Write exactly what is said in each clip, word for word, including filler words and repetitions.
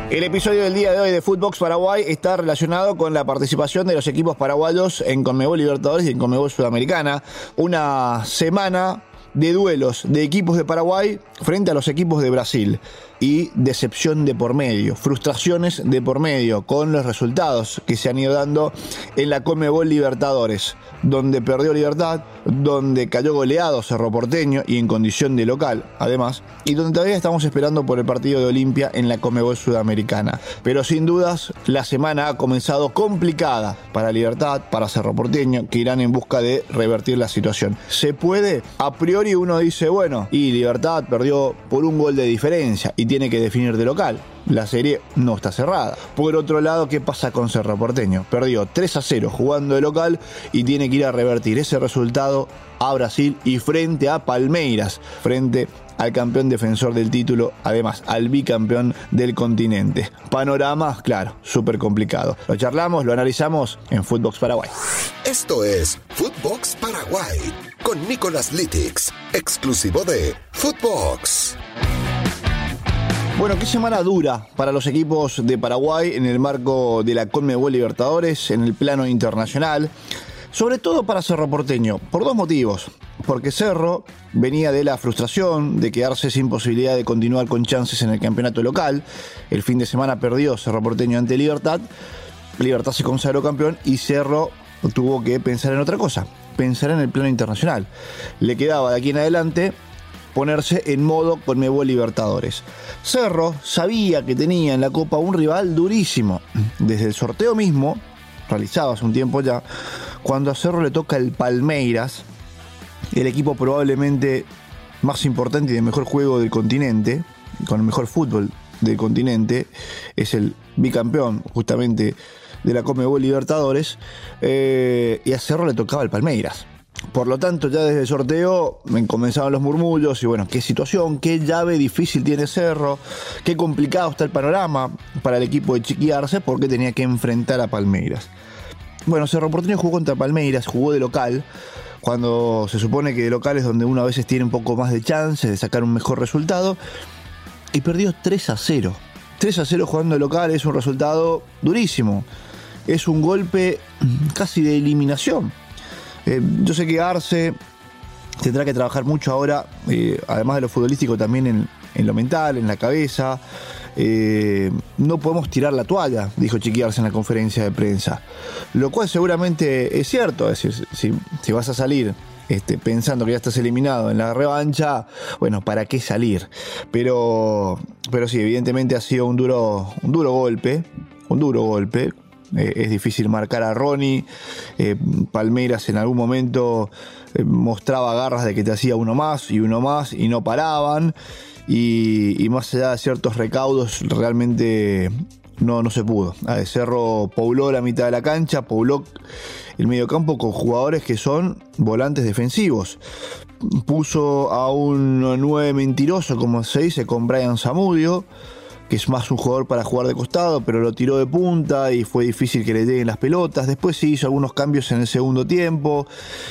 El episodio del día de hoy de Footbox Paraguay está relacionado con la participación de los equipos paraguayos en Conmebol Libertadores y en Conmebol Sudamericana. Una semana de duelos de equipos de Paraguay frente a los equipos de Brasil. Y decepción de por medio, frustraciones de por medio con los resultados que se han ido dando en la Conmebol Libertadores, donde perdió Libertad, donde cayó goleado Cerro Porteño y en condición de local, además, y donde todavía estamos esperando por el partido de Olimpia en la Conmebol Sudamericana. Pero sin dudas, la semana ha comenzado complicada para Libertad, para Cerro Porteño, que irán en busca de revertir la situación. ¿Se puede? A priori uno dice, bueno, y Libertad perdió por un gol de diferencia y tiene que definir de local. La serie no está cerrada. Por otro lado, ¿qué pasa con Cerro Porteño? Perdió tres a cero jugando de local y tiene que ir a revertir ese resultado a Brasil y frente a Palmeiras, frente al campeón defensor del título, además al bicampeón del continente. Panorama, claro, súper complicado. Lo charlamos, lo analizamos en Footbox Paraguay. Esto es Footbox Paraguay con Nicolás Litix, exclusivo de Footbox. Bueno, qué semana dura para los equipos de Paraguay en el marco de la Conmebol Libertadores en el plano internacional, sobre todo para Cerro Porteño, por dos motivos. Porque Cerro venía de la frustración de quedarse sin posibilidad de continuar con chances en el campeonato local. El fin de semana perdió Cerro Porteño ante Libertad, Libertad se consagró campeón y Cerro tuvo que pensar en otra cosa, pensar en el plano internacional. Le quedaba de aquí en adelante ponerse en modo Conmebol Libertadores. Cerro sabía que tenía en la Copa un rival durísimo. Desde el sorteo mismo, realizado hace un tiempo ya, cuando a Cerro le toca el Palmeiras, el equipo probablemente más importante y de mejor juego del continente, con el mejor fútbol del continente, es el bicampeón justamente de la Conmebol Libertadores, eh, y a Cerro le tocaba el Palmeiras. Por lo tanto, ya desde el sorteo comenzaban los murmullos y bueno, qué situación, qué llave difícil tiene Cerro, qué complicado está el panorama para el equipo de Chiqui Arce porque tenía que enfrentar a Palmeiras. Bueno, Cerro Porteño jugó contra Palmeiras, jugó de local, cuando se supone que de local es donde uno a veces tiene un poco más de chance de sacar un mejor resultado, y perdió tres a cero. tres a cero jugando de local es un resultado durísimo, es un golpe casi de eliminación. Eh, yo sé que Arce tendrá que trabajar mucho ahora, eh, además de lo futbolístico, también en, en lo mental, en la cabeza. Eh, no podemos tirar la toalla, dijo Chiqui Arce en la conferencia de prensa. Lo cual seguramente es cierto, es decir, si, si vas a salir este, pensando que ya estás eliminado en la revancha, bueno, ¿para qué salir? Pero, pero sí, evidentemente ha sido un duro, un duro golpe, un duro golpe. Eh, es difícil marcar a Ronnie. eh, Palmeiras en algún momento eh, mostraba garras de que te hacía uno más y uno más y no paraban, y, y más allá de ciertos recaudos realmente no, no se pudo. A Cerro pobló la mitad de la cancha, pobló el mediocampo con jugadores que son volantes defensivos. Puso a un nueve mentiroso, como se dice, con Brian Zamudio, que es más un jugador para jugar de costado, pero lo tiró de punta y fue difícil que le lleguen las pelotas. Después sí hizo algunos cambios en el segundo tiempo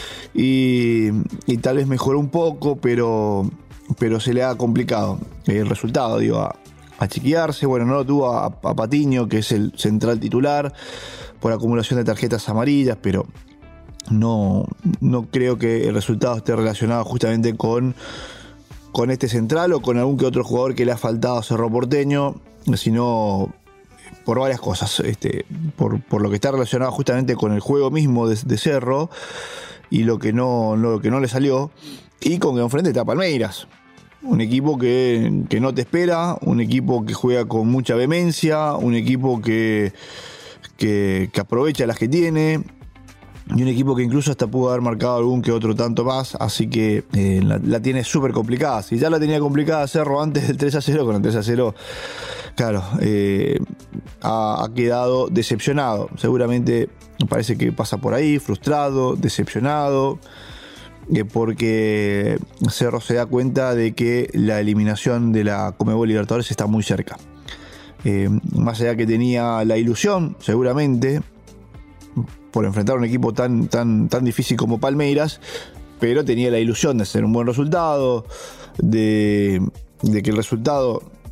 y, y tal vez mejoró un poco, pero, pero se le ha complicado el resultado, digo, a, a Chiqui Arce. Bueno, no lo tuvo a, a Patiño, que es el central titular, por acumulación de tarjetas amarillas, pero no, no creo que el resultado esté relacionado justamente con... con este central o con algún que otro jugador que le ha faltado a Cerro Porteño, sino por varias cosas, este, por, por lo que está relacionado justamente con el juego mismo de, de Cerro y lo que, no, lo que no le salió, y con que enfrente está Palmeiras, un equipo que, que no te espera, un equipo que juega con mucha vehemencia, un equipo que, que, que aprovecha las que tiene, y un equipo que incluso hasta pudo haber marcado algún que otro tanto más, así que eh, la, la tiene súper complicada. Si ya la tenía complicada Cerro antes del tres a cero, con el tres a cero, claro, eh, ha, ha quedado decepcionado. Seguramente me parece que pasa por ahí, frustrado, decepcionado, eh, porque Cerro se da cuenta de que la eliminación de la Conmebol Libertadores está muy cerca. Eh, más allá que tenía la ilusión, seguramente, por enfrentar a un equipo tan, tan, tan difícil como Palmeiras, pero tenía la ilusión de hacer un buen resultado, de, de que el resultado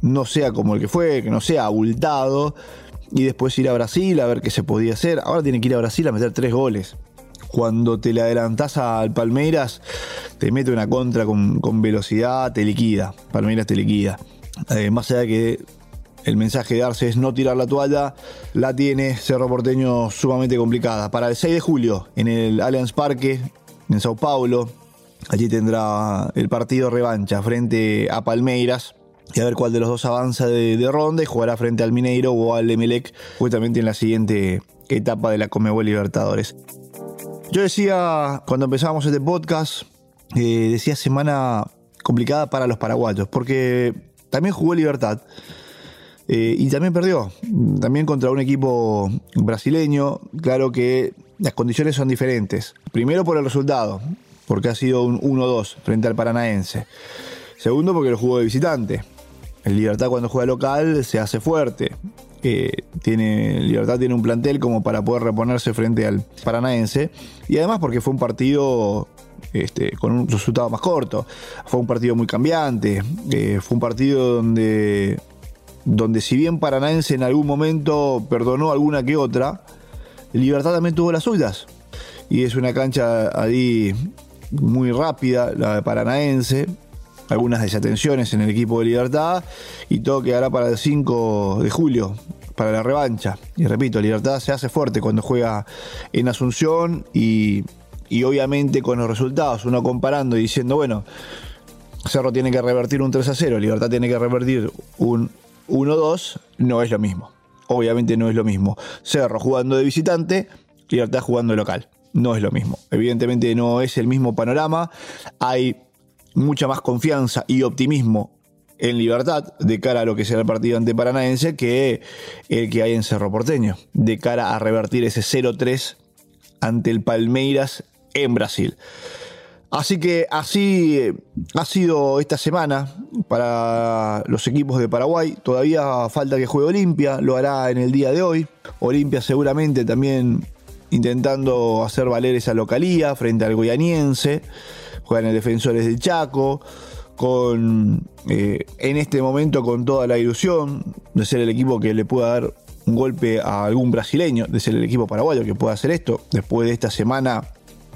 no sea como el que fue, que no sea abultado, y después ir a Brasil a ver qué se podía hacer. Ahora tiene que ir a Brasil a meter tres goles. Cuando te le adelantás al Palmeiras, te mete una contra con, con velocidad, te liquida. Palmeiras te liquida. Eh, más allá de que el mensaje de Arce es no tirar la toalla, la tiene Cerro Porteño sumamente complicada. Para el seis de julio, en el Allianz Parque, en Sao Paulo, allí tendrá el partido revancha frente a Palmeiras. Y a ver cuál de los dos avanza de, de ronda y jugará frente al Mineiro o al Emelec justamente en la siguiente etapa de la Conmebol Libertadores. Yo decía, cuando empezábamos este podcast, eh, decía semana complicada para los paraguayos, porque también jugó Libertad eh, y también perdió, también contra un equipo brasileño. Claro que las condiciones son diferentes. Primero por el resultado, porque ha sido un uno dos frente al Paranaense. Segundo porque lo jugó de visitante. El Libertad cuando juega local se hace fuerte. Eh, tiene, Libertad tiene un plantel como para poder reponerse frente al Paranaense. Y además porque fue un partido este, con un resultado más corto. Fue un partido muy cambiante. Eh, fue un partido donde, donde si bien Paranaense en algún momento perdonó alguna que otra, Libertad también tuvo las suyas. Y es una cancha ahí muy rápida, la de Paranaense. Algunas desatenciones en el equipo de Libertad y todo quedará para el cinco de julio, para la revancha. Y repito, Libertad se hace fuerte cuando juega en Asunción y, y obviamente con los resultados, uno comparando y diciendo, bueno, Cerro tiene que revertir un tres a cero, Libertad tiene que revertir un uno dos, no es lo mismo. Obviamente no es lo mismo. Cerro jugando de visitante, Libertad jugando de local. No es lo mismo. Evidentemente no es el mismo panorama. Hay mucha más confianza y optimismo en Libertad de cara a lo que será el partido ante Paranaense que el que hay en Cerro Porteño, de cara a revertir ese cero tres ante el Palmeiras en Brasil. Así que así ha sido esta semana para los equipos de Paraguay. Todavía falta que juegue Olimpia, lo hará en el día de hoy. Olimpia seguramente también intentando hacer valer esa localía frente al Goianiense. Juegan en Defensores del Chaco, con eh, en este momento con toda la ilusión de ser el equipo que le pueda dar un golpe a algún brasileño, de ser el equipo paraguayo que pueda hacer esto, después de esta semana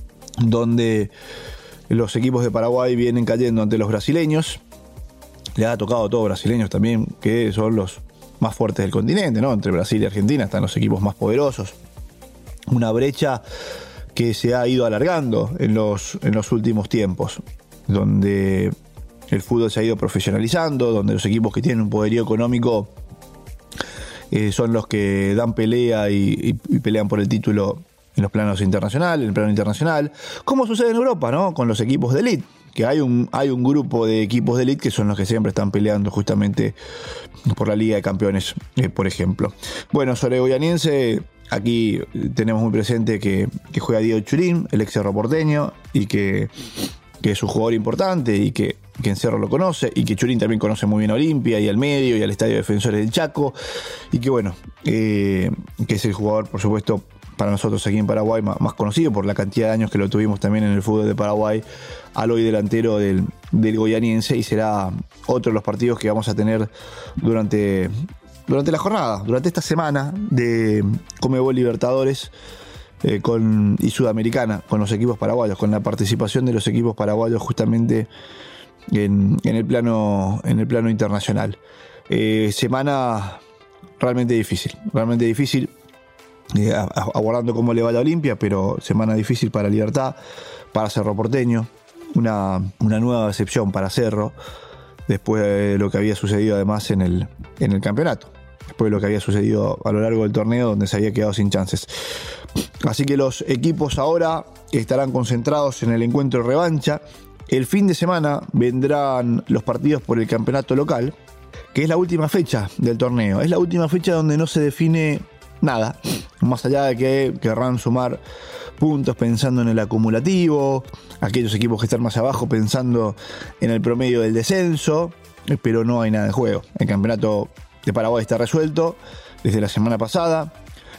donde los equipos de Paraguay vienen cayendo ante los brasileños. Le ha tocado a todos brasileños también, que son los más fuertes del continente, ¿no? Entre Brasil y Argentina están los equipos más poderosos. Una brecha que se ha ido alargando en los, en los últimos tiempos, donde el fútbol se ha ido profesionalizando, donde los equipos que tienen un poderío económico eh, son los que dan pelea y, y, y pelean por el título en los planos internacionales, en el plano internacional, como sucede en Europa, ¿no? Con los equipos de élite, que hay un, hay un grupo de equipos de élite que son los que siempre están peleando justamente por la Liga de Campeones, eh, por ejemplo. Bueno, sobre Goianiense, aquí tenemos muy presente que, que juega Diego Churín, el ex Cerro Porteño, y que, que es un jugador importante y que, que en Cerro lo conoce, y que Churín también conoce muy bien a Olimpia y al medio y al Estadio Defensores del Chaco, y que bueno, eh, que es el jugador, por supuesto, para nosotros aquí en Paraguay más, más conocido por la cantidad de años que lo tuvimos también en el fútbol de Paraguay, al hoy delantero del, del Goianiense, y será otro de los partidos que vamos a tener durante... Durante la jornada, durante esta semana de Conmebol Libertadores eh, con, y Sudamericana, con los equipos paraguayos, con la participación de los equipos paraguayos justamente en, en, el, plano, en el plano internacional. Eh, semana realmente difícil, realmente difícil, eh, aguardando cómo le vaya a Olimpia, pero semana difícil para Libertad, para Cerro Porteño, una, una nueva decepción para Cerro, después de lo que había sucedido además en el, en el campeonato, después de lo que había sucedido a lo largo del torneo donde se había quedado sin chances. Así que los equipos ahora estarán concentrados en el encuentro de revancha. El fin de semana vendrán los partidos por el campeonato local, que es la última fecha del torneo. Es la última fecha donde no se define nada, más allá de que querrán sumar puntos pensando en el acumulativo, aquellos equipos que están más abajo pensando en el promedio del descenso, pero no hay nada en juego. El campeonato de Paraguay está resuelto desde la semana pasada.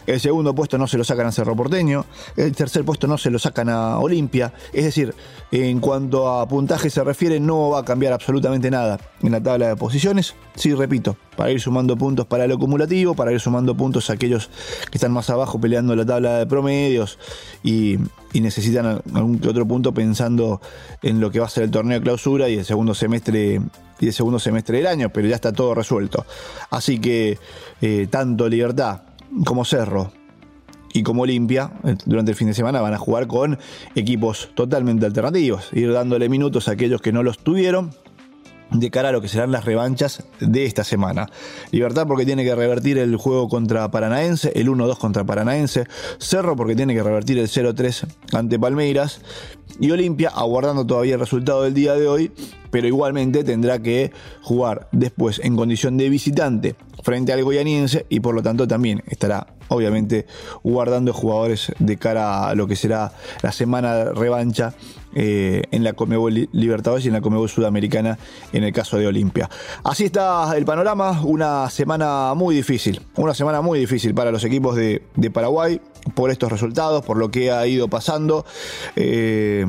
el segundo puesto no se lo sacan a Cerro Porteño, el tercer puesto no se lo sacan a Olimpia. Es decir, en cuanto a puntaje se refiere, no va a cambiar absolutamente nada en la tabla de posiciones. Sí, repito, para ir sumando puntos para el acumulativo, para ir sumando puntos a aquellos que están más abajo peleando la tabla de promedios y, y necesitan algún que otro punto pensando en lo que va a ser el torneo de clausura y el segundo semestre y el segundo semestre del año, pero ya está todo resuelto. Así que eh, tanto Libertad como Cerro y como Olimpia durante el fin de semana van a jugar con equipos totalmente alternativos, ir dándole minutos a aquellos que no los tuvieron de cara a lo que serán las revanchas de esta semana. Libertad porque tiene que revertir el juego contra Paranaense, el uno dos contra Paranaense. Cerro porque tiene que revertir el cero tres ante Palmeiras. Y Olimpia aguardando todavía el resultado del día de hoy, pero igualmente tendrá que jugar después en condición de visitante frente al Goianiense y por lo tanto también estará obviamente guardando jugadores de cara a lo que será la semana de revancha eh, en la Conmebol Libertadores y en la Conmebol Sudamericana en el caso de Olimpia. Así está el panorama, una semana muy difícil, una semana muy difícil para los equipos de, de Paraguay por estos resultados, por lo que ha ido pasando. Eh,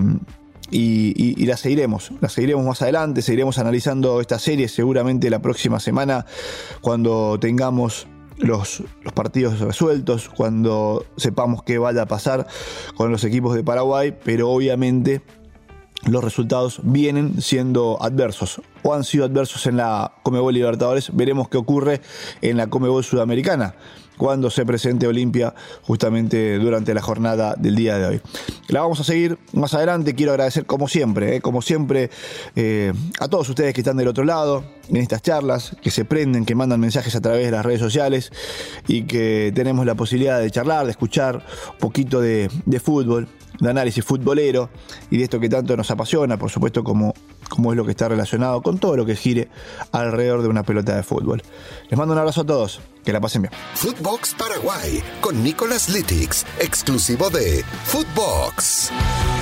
Y, y, y la seguiremos, la seguiremos más adelante, seguiremos analizando esta serie seguramente la próxima semana cuando tengamos los, los partidos resueltos, cuando sepamos qué vaya a pasar con los equipos de Paraguay, pero obviamente los resultados vienen siendo adversos o han sido adversos en la Conmebol Libertadores. Veremos qué ocurre en la Conmebol Sudamericana cuando se presente Olimpia justamente durante la jornada del día de hoy. La vamos a seguir más adelante. Quiero agradecer como siempre, eh, como siempre eh, a todos ustedes que están del otro lado en estas charlas, que se prenden, que mandan mensajes a través de las redes sociales y que tenemos la posibilidad de charlar, de escuchar un poquito de, de fútbol, de análisis futbolero y de esto que tanto nos apasiona, por supuesto, como, como es lo que está relacionado con todo lo que gire alrededor de una pelota de fútbol. Les mando un abrazo a todos, que la pasen bien. Footbox Paraguay con Nicolás Litix, exclusivo de Footbox.